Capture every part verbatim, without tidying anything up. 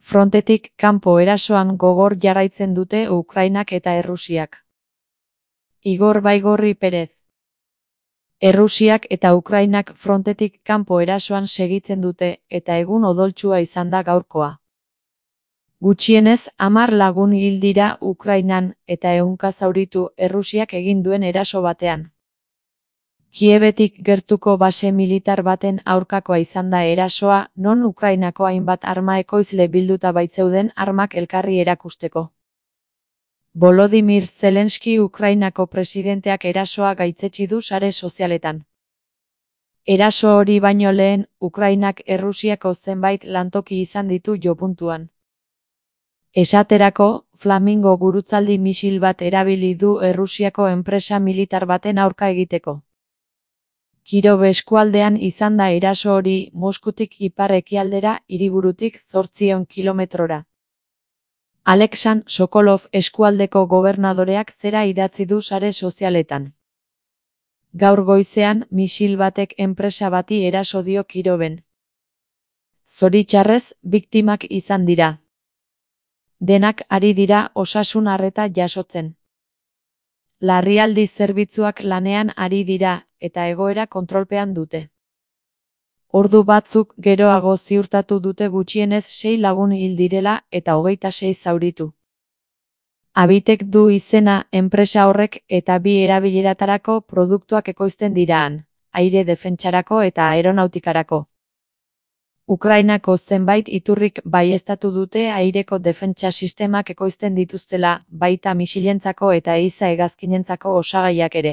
Frontetik kanpo erasoan gogor jarraitzen dute Ukrainak eta Errusiak. Igor Baigorri Perez. Errusiak eta Ukrainak frontetik kanpo erasoan segitzen dute eta egun odoltsua izan da gaurkoa. Gutxienez hamar lagun hil dira Ukrainan eta ehunka zauritu Errusiak egin duen eraso batean. Kievetik gertuko base militar baten aurkakoa izan da erasoa, non Ukrainako hainbat arma ekoizle bilduta baitzeuden armak elkarri erakusteko. Volodymyr Zelensky Ukrainako presidenteak erasoa gaitzetsi du sare sozialetan. Eraso hori baino lehen, Ukrainak Errusiako zenbait lantoki izan ditu jopuntuan. Esaterako, Flamingo gurutzaldi misil bat erabili du Errusiako enpresa militar baten aurka egiteko. Kirov eskualdean izan da eraso hori, Moskutik ipar-ekialdera, hiriburutik zortziehun kilometrora. Alexan Sokolov eskualdeko gobernadoreak zera idatzi du sare sozialetan. Gaur goizean, misil batek enpresa bati eraso dio Kiroven. Zoritxarrez, biktimak izan dira. Denak ari dira osasun arreta jasotzen. Larrialdi zerbitzuak lanean ari dira, eta egoera kontrolpean dute. Ordu batzuk geroago ziurtatu dute gutxienez sei lagun hil direla eta hogeita sei zauritu. Abitek du izena enpresa horrek eta bi erabileratarako produktuak ekoizten diraan, aire defentsarako eta aeronautikarako. Ukrainako zenbait iturrik baieztatu dute aireko defentsa sistemak ekoizten dituztela, baita misilentzako eta ehiza hegazkinentzako osagaiak ere.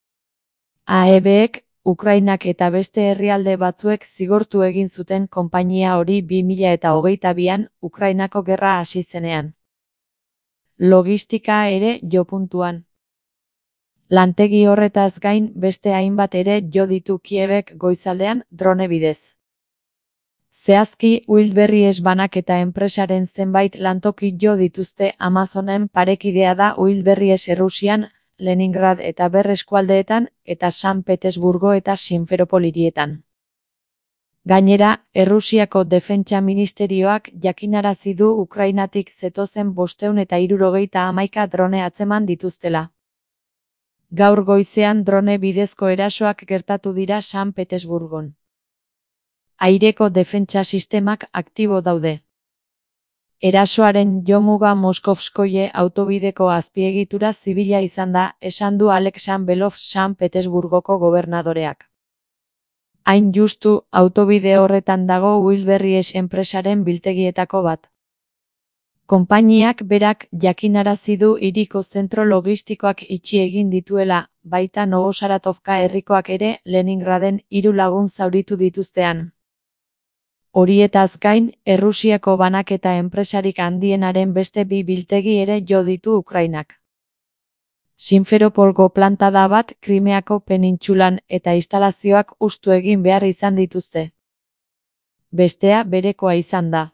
A E Bek, Ukrainak eta beste herrialde batzuek zigortu egin zuten konpainia hori bi mila eta hogeita bian Ukrainako gerra hasi zenean. Logistika ere jopuntuan. Lantegi horretaz gain beste hainbat ere jo ditu Kievek goizaldean drone bidez. Zehazki, Wildberries banaketa enpresaren zenbait lantoki jo dituzte Amazonen parekidea da Wildberries Errusian, Leningrad eta Berreskualdeetan, eta San Petersburgo eta Simferopol hirietan. Gainera, Errusiako Defentsa Ministerioak jakinarazi du Ukrainatik zetozen bostehun eta hirurogeita hamaika drone atzeman dituztela. Gaur goizean drone bidezko erasoak gertatu dira San Petersburgon. Aireko defentsa sistemak aktibo daude. Erasoaren jomuga Moskovskoye autobideko azpiegitura zibila izan da, esan du Alexan Belov San Petersburgoko gobernadoreak. Hain justu, autobide horretan dago Wildberries enpresaren biltegietako bat. Konpainiak berak jakinarazi du hiriko zentro logistikoak itxi egin dituela, baita Novosaratovka herrikoak ere Leningraden hiru lagun zauritu dituztean. Horietaz gain, Errusiako banaketa enpresarik handienaren beste bi biltegi ere jo ditu Ukrainak. Simferopolgo planta da bat Krimeako penintsulan eta instalazioak hustu egin behar izan dituzte. Bestea berekoa izan da.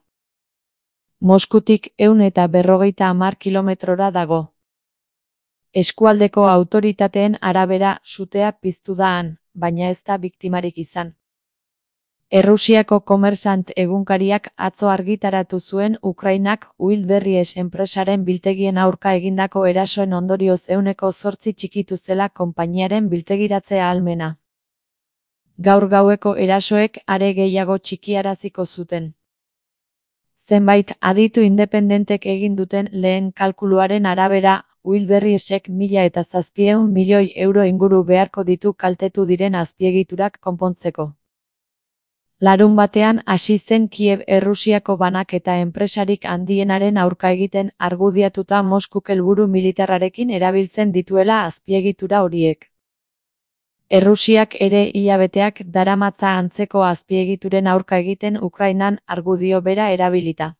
Moskutik ehun eta berrogeita hamar kilometrora dago. Eskualdeko autoritateen arabera sutea piztu da han, baina ez da biktimarik izan. Errusiako Kommersant egunkariak atzo argitaratu zuen Ukrainak Wildberries enpresaren biltegien aurka egindako erasoen ondorioz ehuneko zortzi txikitu zela konpainiaren biltegiratzea ahalmena. Gaur gaueko erasoek are gehiago txikiaraziko zuten. Zenbait aditu independentek egin duten lehen kalkuluaren arabera, Wildberriesek mila eta zazpiehun milioi euro inguru beharko ditu kaltetu diren azpiegiturak konpontzeko. Larun batean hasi zen Kiev Errusiako banaketa enpresarik handienaren aurka egiten argudiatuta Moskuk helburu militarrarekin erabiltzen dituela azpiegitura horiek. Errusiak ere hilabeteak daramatza antzeko azpiegituren aurka egiten Ukrainan argudio bera erabilita.